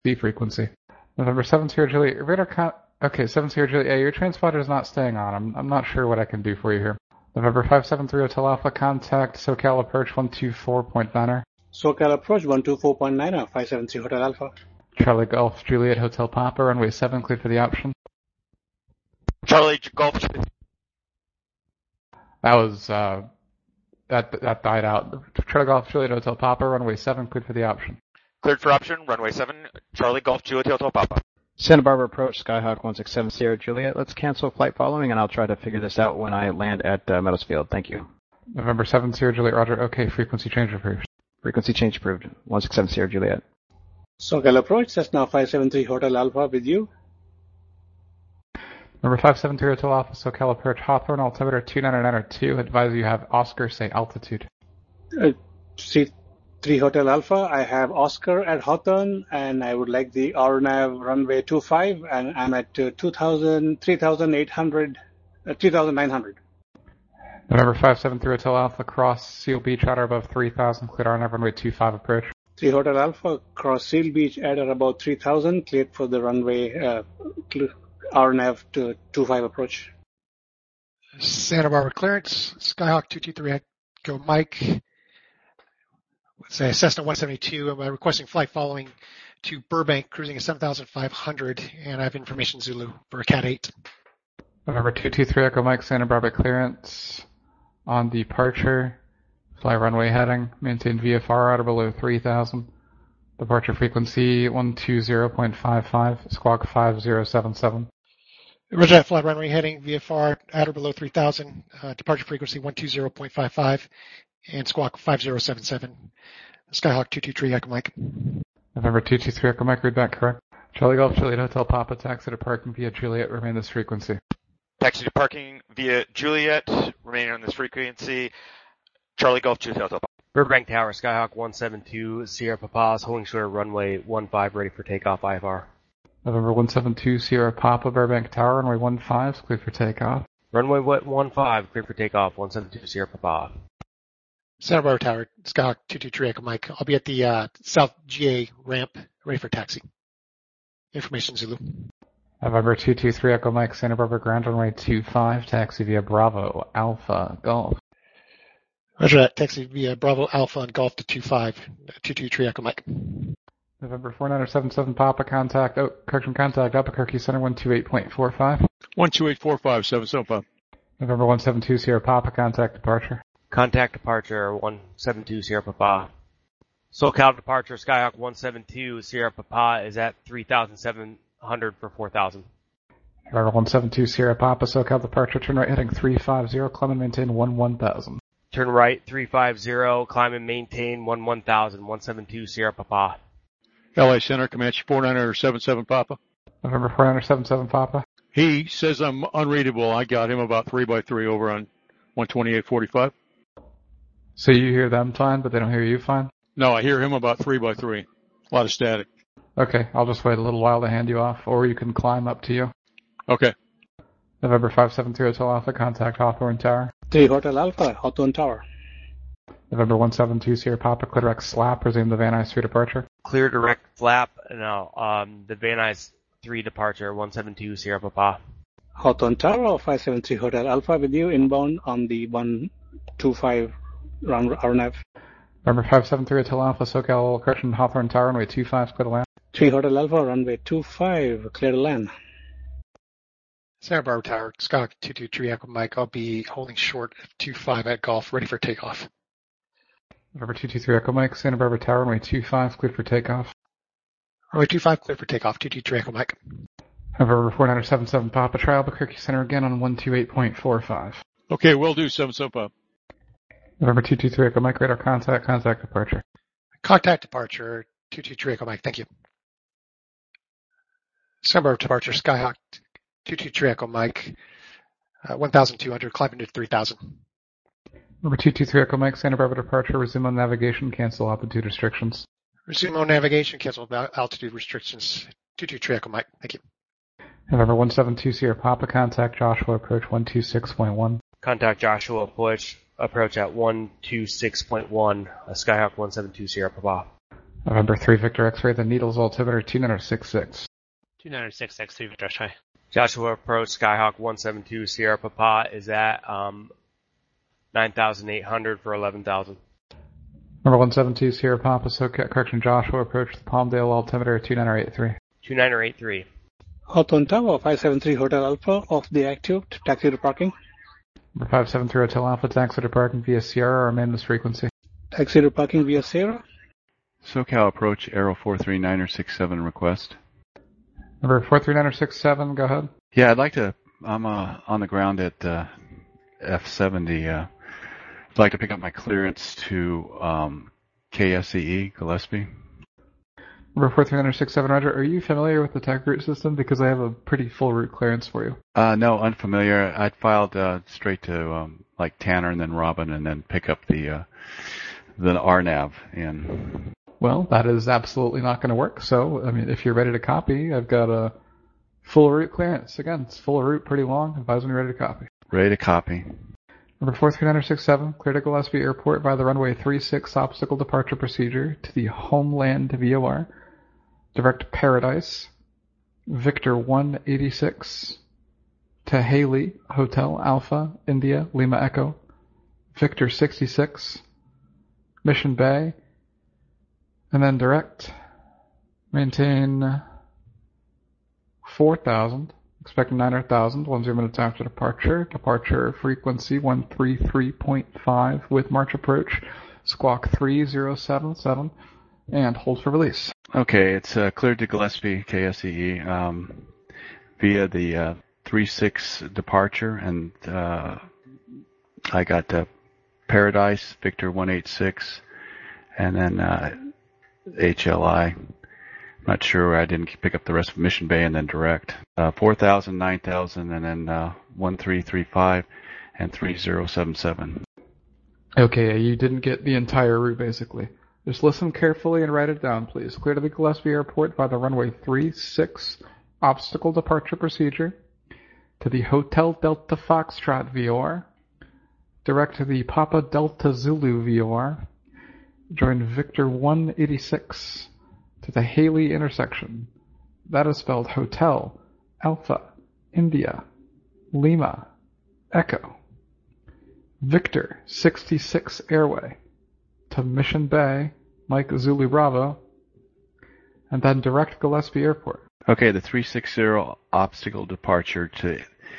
C frequency. November 7 Sierra Juliet, okay, 7 Sierra Juliet, yeah, your transponder is not staying on. I'm not sure what I can do for you here. November 573 Hotel Alpha, contact SoCal approach 124.9er. SoCal approach 124.9er, 573 Hotel Alpha. Charlie Golf Juliet Hotel Papa, runway 7, cleared for the option. Charlie Golf. That was, that died out. Charlie Golf Juliet Hotel Papa, runway 7, cleared for the option. Cleared for option, runway 7, Charlie Golf Juliet Hotel Papa. Santa Barbara approach, Skyhawk 167 Sierra Juliet. Let's cancel flight following, and I'll try to figure this out when I land at Meadows Field. Thank you. November 7 Sierra Juliet, roger. Okay, frequency change approved. Frequency change approved. 167 Sierra Juliet. SoCal approach, Cessna 573 Hotel Alpha with you. Number 573 Hotel Alpha, SoCal approach, Hawthorne, altimeter 29902. Advise you have Oscar, say altitude. C3 Hotel Alpha, I have Oscar at Hawthorne, and I would like the RNAV runway 25, and I'm at 3,900. November 573 Hotel Alpha, cross Seal Beach at or above 3,000, cleared RNAV runway 25 approach. 3 Hotel Alpha, cross Seal Beach at or about 3,000, cleared for the runway RNAV to 25 approach. Santa Barbara clearance, Skyhawk 223 Echo Mike. Let's say Cessna 172. I'm requesting flight following to Burbank, cruising at 7,500, and I have information Zulu for a Cat 8. November 223 Echo Mike, Santa Barbara clearance on departure. Fly runway heading, maintain VFR at or below 3,000. Departure frequency 120.55, squawk 5077. Roger that, flight runway heading, VFR at or below 3,000, departure frequency 120.55, and squawk 5077. Skyhawk 223 Echo Mike. November 223 Echo Mike, read back correct. Charlie Golf Juliet Hotel Papa, taxi to parking via Juliet, remain this frequency. Taxi to parking via Juliet, remaining on this frequency. Charlie Golf Juliet Hotel Papa. Burbank Tower, Skyhawk 172, Sierra Papas, holding short of runway 15, ready for takeoff, IFR. November 172 Sierra Papa, Burbank Tower, runway 15, cleared for takeoff. Runway 15, cleared for takeoff, 172 Sierra Papa. Santa Barbara Tower, Skyhawk 223 Echo Mike. I'll be at the South GA ramp, ready for taxi. Information Zulu. November 223 Echo Mike, Santa Barbara Ground, runway 25, taxi via Bravo, Alpha, Golf. Roger that, taxi via Bravo, Alpha, and Golf to 25, 223 Echo Mike. November 4977 Papa, contact Albuquerque Center 128.45. 12845, 775. November 172 Sierra Papa, contact departure. Contact departure 172 Sierra Papa. SoCal departure Skyhawk 172 Sierra Papa is at 3,700 for 4,000. November 172 Sierra Papa, SoCal departure, turn right heading 350, climb and maintain 11,000. Turn right 350, climb and maintain 11,000, 172 Sierra Papa. LA Center, Comanche 4977 Papa. November 4977 Papa. He says I'm unreadable. I got him about 3x3 over on 128.45. So you hear them fine, but they don't hear you fine? No, I hear him about 3x3. A lot of static. Okay, I'll just wait a little while to hand you off, or you can climb up to you. Okay. November 573 Hotel Alpha, contact Hawthorne Tower. 3 Hotel Alpha, Hawthorne Tower. November 172 Sierra Papa, clear direct slap, resume the Van Nuys 3 departure. Clear direct flap, no, the Van Nuys 3 departure, 172 Sierra Papa. Hawthorne Tower, 573 Hotel Alpha with you, inbound on the 125 RNAV. November 573 Hotel Alpha, SoCal correction, Hawthorne Tower, runway 25, clear to land. 3 Hotel Alpha, runway 25, clear to land. Santa Barbara Tower, Skyhawk 223 Echo Mike. I'll be holding short of 25 at Golf, ready for takeoff. November 223 Echo Mike, Santa Barbara Tower, runway 25, cleared for takeoff. Runway 25, cleared for takeoff, 223 Echo Mike. November 4977 Papa, try Albuquerque Center again on 128.45. Okay, will do, 775. November 223 Echo Mike, radar contact departure. Contact departure, 223 Echo Mike, thank you. Santa Barbara departure, Skyhawk 223 Echo Mike, 1,200, climbing to 3,000. Number 223 Echo Mike, Santa Barbara departure, resume on navigation, cancel altitude restrictions. Resume on navigation, cancel altitude restrictions, 223 Echo Mike, thank you. November 172 Sierra Papa, contact Joshua, approach 126.1. Contact Joshua, approach at 126.1, Skyhawk 172 Sierra Papa. November 3 Victor X-ray, the Needles altimeter 2966. 2966, 3 Victor X-ray. Joshua approach Skyhawk 172 Sierra Papa is at 9,800 for 11,000. Number 172 Sierra Papa, correction, Joshua approach the Palmdale altimeter 2983. 2983. Hawthorne Tower 573 Hotel Alpha off the active, taxi to parking. Number 573 Hotel Alpha, taxi to parking via Sierra or main this frequency. Taxi to parking via Sierra. SoCal approach, Aero 43967 request. Number 43967, go ahead. Yeah, I'm on the ground at F70. I'd like to pick up my clearance to KSEE, Gillespie. Number 43967, Roger, are you familiar with the tech route system? Because I have a pretty full route clearance for you. No, unfamiliar. I'd filed straight to like Tanner and then Robin and then pick up the RNAV in. Well, that is absolutely not going to work. So, I mean, if you're ready to copy, I've got a full route clearance. Again, it's full route, pretty long. Advise when you're ready to copy. Ready to copy. Number 43967, clear to Gillespie Airport via the runway 36 obstacle departure procedure to the Homeland VOR. Direct Paradise, Victor 186 to Haley Hotel Alpha India Lima Echo, Victor 66, Mission Bay, and then direct. Maintain 4,000, expect 9,000, 10 minutes after departure. Departure frequency 133.5 with March approach, squawk 3077, and hold for release. Okay, it's cleared to Gillespie, KSEE, via the 36 departure, and I got Paradise, Victor 186, and then HLI. I'm not sure, I didn't pick up the rest of Mission Bay, and then direct. 4,000, 9,000, and then 1335 and 3077. Okay, you didn't get the entire route, basically. Just listen carefully and write it down, please. Clear to the Gillespie Airport by the runway 36 obstacle departure procedure to the Hotel Delta Foxtrot VOR. Direct to the Papa Delta Zulu VOR. Join Victor 186 to the Haley intersection. That is spelled Hotel Alpha India Lima Echo. Victor 66 Airway to Mission Bay, Mike Zulu Bravo, and then direct Gillespie Airport. Okay, the 360 obstacle departure to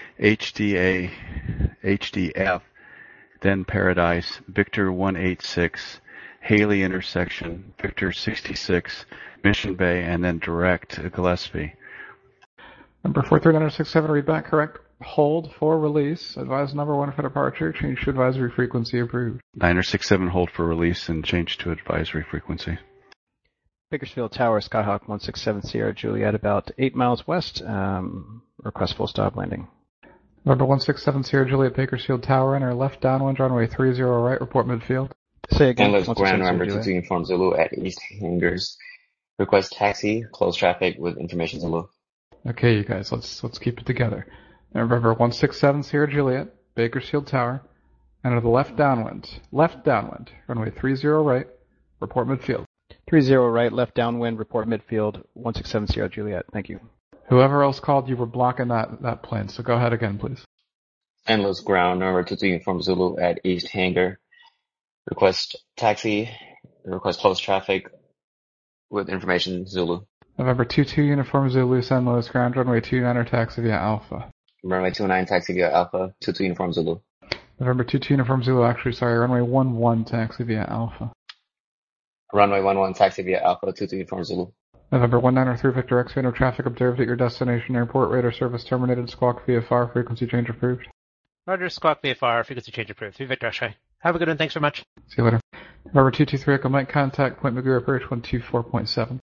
HDF, then Paradise, Victor 186, Haley intersection, Victor 66, Mission Bay, and then direct Gillespie. Number 43967, read back correct. Hold for release. Advise number 1 for departure. Change to advisory frequency approved. 967, hold for release and change to advisory frequency. Bakersfield Tower, Skyhawk 167 Sierra Juliet, about 8 miles west. Request full stop landing. Number 167 Sierra Juliet, Bakersfield Tower, enter left downwind, runway 30 right, report midfield. Say again. Endless ground number 2 Uniform Zulu at East Hangars. Request taxi, close traffic with information Zulu. Okay, you guys, let's keep it together. Now remember, 167 Sierra Juliet, Bakersfield Tower, enter the left downwind, runway 30 right, report midfield. 30 right, left downwind, report midfield, 167 Sierra Juliet. Thank you. Whoever else called, you were blocking that plane, so go ahead again, please. Endless ground number 2 Uniform Zulu at East Hangar. Request taxi, request close traffic with information Zulu. November 22 Uniform Zulu, San Luis ground, runway 29 taxi via Alpha. Runway 29 taxi via Alpha, 22 Uniform Zulu. November 22 Uniform Zulu, runway 11 taxi via Alpha. Runway 11 taxi via Alpha, 22 Uniform Zulu. November 193 Victor X-ray, no traffic observed at your destination airport, radar service terminated, squawk VFR, frequency change approved. Roger, squawk VFR, frequency change approved. 3 Victor X-ray. Have a good one, thanks very much. See you later. November 223 Echo Mike, contact Point Magoo approach 124.7.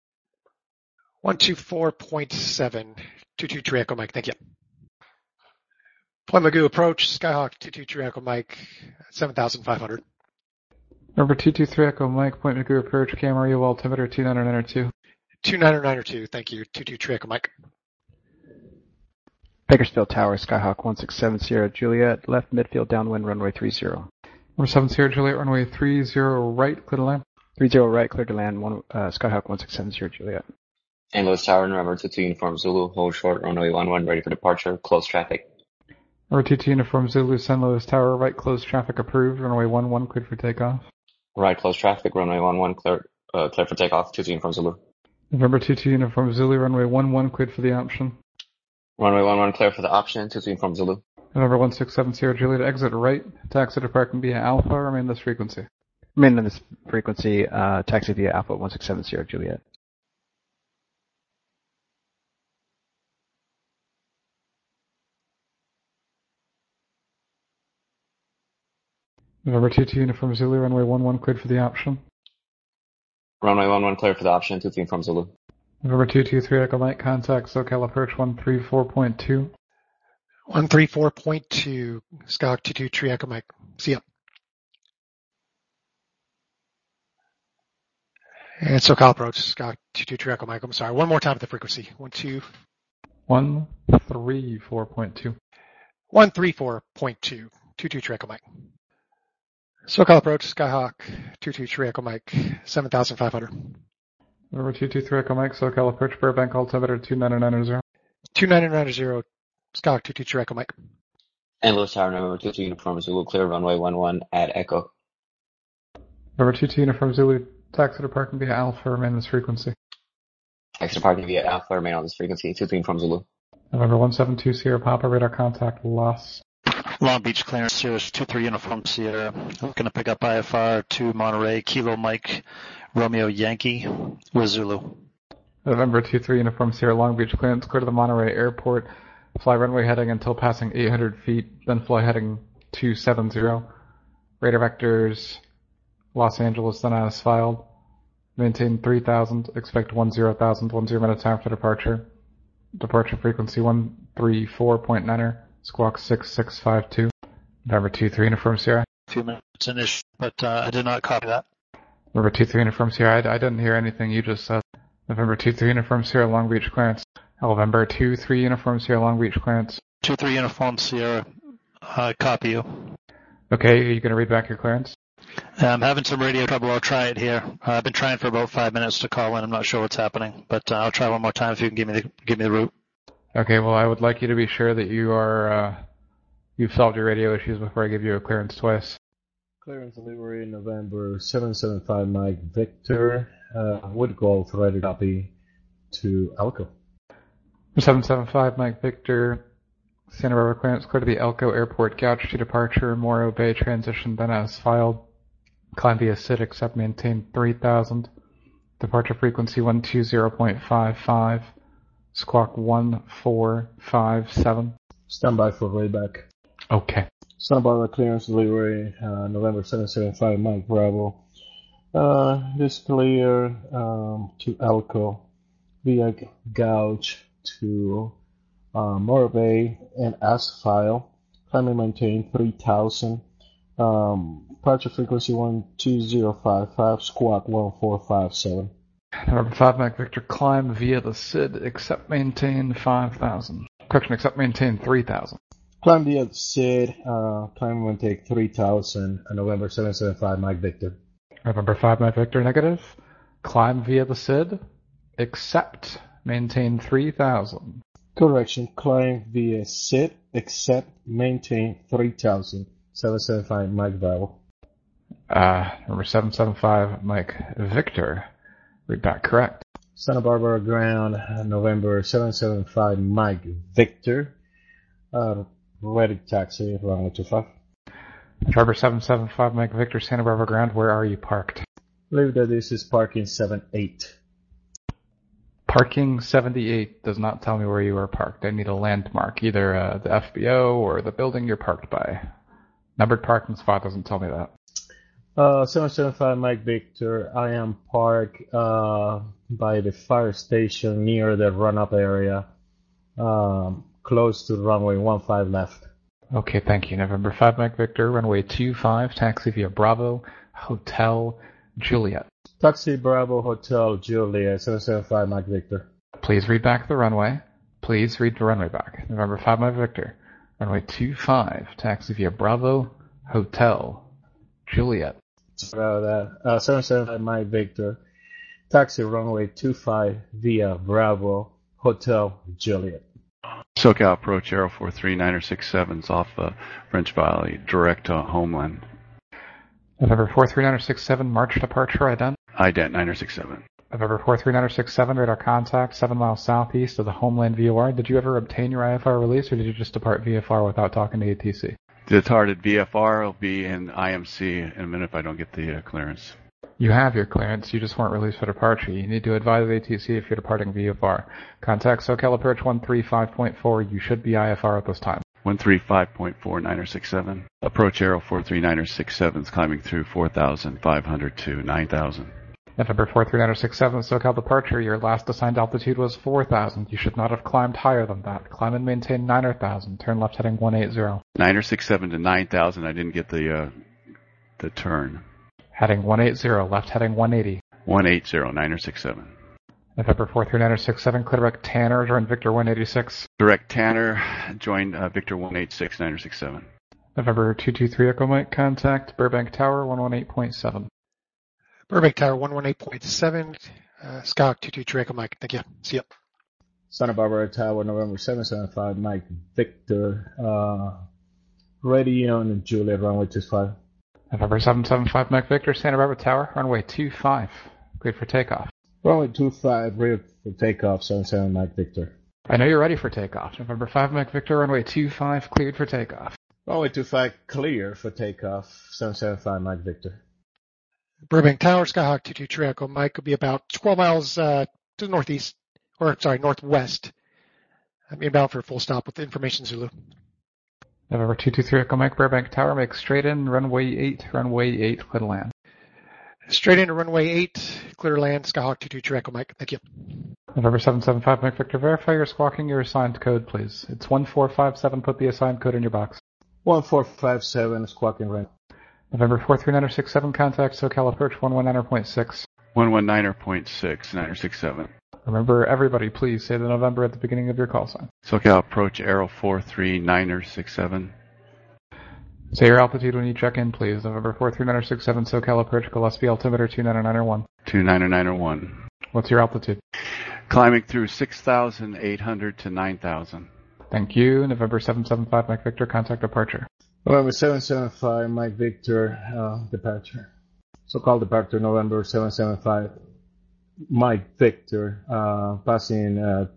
124.7, 223 Echo Mike, thank you. Point Magoo approach, Skyhawk 223 Echo Mike, 7,500. Number 223 Echo Mike, Point Magoo approach, Camarillo altimeter 2992. 2992, thank you, 223 Echo Mike. Bakersfield Tower, Skyhawk 167 Sierra Juliet, left midfield downwind, runway 30. Number 7 Sierra Juliet, runway 30 right, clear to land. 30 right, clear to land, Skyhawk 1670 Juliet. St. Louis Tower, November 22 Uniform Zulu, hold short, runway 11, ready for departure, close traffic. Number 22 Uniform Zulu, St. Louis Tower, right, close traffic approved, runway 11, cleared for takeoff. Right, close traffic, runway 11, clear for takeoff, 22 Uniform Zulu. November 22 Uniform Zulu, runway 11, cleared for the option. Runway 11, clear for the option, 22 Uniform Zulu. November 1670 Juliet, exit right, taxi to parking via Alpha, remain this frequency. Remain on this frequency, taxi via Alpha 1670 Juliet. November 22 Uniform Zulu, runway 11, cleared for the option. Runway 11, clear for the option, 22 Uniform Zulu. November 223 Echo Mike, contact SoCal approach 134.2. 134.2, Skyhawk 223 Echo Mike. See ya. And SoCal approach, Skyhawk 223 Echo Mike. I'm sorry, one more time at the frequency. 134.2. 134.2, 223 Echo Mike. SoCal approach, Skyhawk 223 Echo Mike, 7,500. November 223 Echo Mike, SoCal approach Burbank, altimeter 2990. 2990, Skyhawk 223 Echo Mike. St. Louis Tower, November 22 Uniform Zulu, clear, runway 11 at Echo. November 22 Uniform Zulu, taxi to parking via Alpha, remain this frequency. Taxi to parking via Alpha, remain on this frequency, 22 Uniform Zulu. November 172 Sierra Papa, radar contact lost. Long Beach clearance, Cirrus 23 Uniform Sierra. Looking to pick up IFR to Monterey, Kilo Mike, Romeo Yankee with Zulu. November 23 Uniform Sierra, Long Beach clearance, clear to the Monterey Airport. Fly runway heading until passing 800 feet, then fly heading 270. Radar vectors, Los Angeles, then as filed. Maintain 3000, expect 10,000, 10 minutes after departure. Departure frequency 134.9er, squawk 6652. November 23 Uniform Sierra. A few minutes in issue, but I did not copy that. November 23 Uniform Sierra, I didn't hear anything you just said. November 23 Uniform Sierra, Long Beach clearance. November 23 Uniform Sierra, Long Beach clearance. 23 Uniform Sierra, copy you. Okay, are you going to read back your clearance? I'm having some radio trouble. I'll try it here. I've been trying for about 5 minutes to call in. I'm not sure what's happening, but I'll try one more time if you can give me the route. Okay, well, I would like you to be sure that you've solved your radio issues before I give you a clearance twice. Clearance delivery November 775 Mike Victor, would Golf, ready copy to Elko. 775 Mike Victor, Santa Barbara clearance, clear to the Elko Airport, gouge to departure, Morro Bay transition, then as filed. Climb via SID, except maintain 3000. Departure frequency 120.55. Squawk 1457. Stand by for layback. Okay. Santa Barbara clearance delivery, November 775 Mike Bravo. This clear to Elko via gouge to Morro Bay and as file. Climb and maintain 3000. Departure frequency 12055, squawk 1457. November 5 Mike Victor, climb via the SID, except maintain 5,000. Correction, except maintain 3,000. Climb via the SID, climb and maintain 3,000, November 775 Mike Victor. November 5 Mike Victor, negative. Climb via the SID, except maintain 3,000. Correction, climb via SID, except maintain 3,000. 775 Mike Bravo. Number 775 Mike Victor. Read back correct. Santa Barbara ground, November 775 Mike Victor. Ready taxi, runway 25. November 775 Mike Victor, Santa Barbara ground. Where are you parked? I believe that this is parking 78. Parking 78 does not tell me where you are parked. I need a landmark, either the FBO or the building you're parked by. Numbered parking spot doesn't tell me that. 775 Mike Victor. I am parked by the fire station near the run-up area, close to runway 15 left. Okay, thank you. November 5 Mike Victor, runway 25, taxi via Bravo, Hotel Juliet. Taxi Bravo Hotel Juliet, 775 Mike Victor. Please read back the runway. Please read the runway back. November 5 Mike Victor, runway 25, taxi via Bravo, Hotel Juliet. Sorry about that. 775 Mike Victor. Taxi runway 25 via Bravo Hotel Juliet. SoCal approach Aero 43 967s off French Valley, direct to Homeland. November 43967, March departure ident. Ident 967. November 43967, radar contact 7 miles southeast of the Homeland VOR. Did you ever obtain your IFR release, or did you just depart VFR without talking to ATC? Departed VFR will be in IMC in a minute if I don't get the clearance. You have your clearance, you just weren't released for departure. You need to advise ATC if you're departing VFR. Contact SoCal approach 135.4. You should be IFR at this time. 135.4 967. Approach Aero 43 967s climbing through 4,500 to 9,000. November 43967, SoCal departure. Your last assigned altitude was 4,000. You should not have climbed higher than that. Climb and maintain 9,000. Turn left heading 180. 967 to 9,000. I didn't get the turn. Heading 180, left heading 180. 180, 967. November 43967, clear direct Tanner, join Victor 186. Direct Tanner, join Victor 186, 967. November 223 Echo Mike, contact Burbank Tower 118.7. Burbank Tower 118.7, Skyhawk 223 Echo Mike. Thank you. See ya. Santa Barbara Tower, November 775 Mike Victor. Ready on Juliet, runway 25. November 775 Mike Victor, Santa Barbara Tower, runway 25. Cleared for takeoff. Runway 25, ready for takeoff, 77 Mike Victor. I know you're ready for takeoff. November 5 Mike Victor, runway 25, cleared for takeoff. Runway 25, clear for takeoff, 775 Mike Victor. Burbank Tower, Skyhawk 223 Echo Mike will be about 12 miles to the northeast, northwest. Inbound for a full stop with the information Zulu. November 223 Echo Mike, Burbank Tower, make straight in, runway 8, clear to land. Straight into runway 8, clear to land, Skyhawk 223 Echo Mike. Thank you. November 775 Mike Victor, verify you're squawking your assigned code, please. It's 1457, put the assigned code in your box. 1457, squawking right. November 43967, contact SoCal approach 119.6. 119.6, 967. Remember, everybody, please say the November at the beginning of your call sign. SoCal approach Aero 43 967. Say your altitude when you check in, please. November 43967, SoCal approach Gillespie altimeter 29901. 29901. What's your altitude? Climbing through 6,800 to 9,000. Thank you. November 775 Mike Victor, contact departure. November 775 Mike Victor, departure. So-called departure November 775 Mike Victor, passing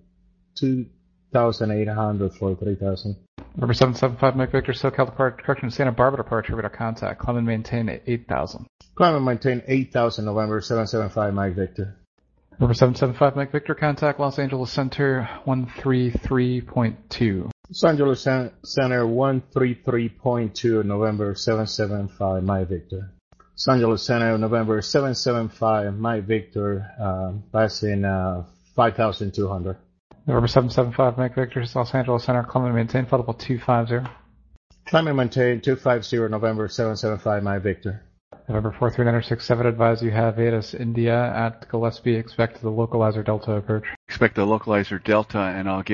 2,800 for 3,000. November 775 Mike Victor, SoCal departure, correction, Santa Barbara departure, radar contact. Climb and maintain 8,000. Climb and maintain 8,000, November 775 Mike Victor. November 775 Mike Victor, contact Los Angeles Center 133.2. Los Angeles Center 133.2, November 775 Mike Victor. Los Angeles Center, November 775 Mike Victor, passing 5,200. November 775 Mike Victor, Los Angeles Center, climb and maintain flight level 250. Climb and maintain 250, November 775 Mike Victor. November 43967, advise you have ATIS India at Gillespie, expect the localizer Delta approach. Expect the localizer Delta, and I'll give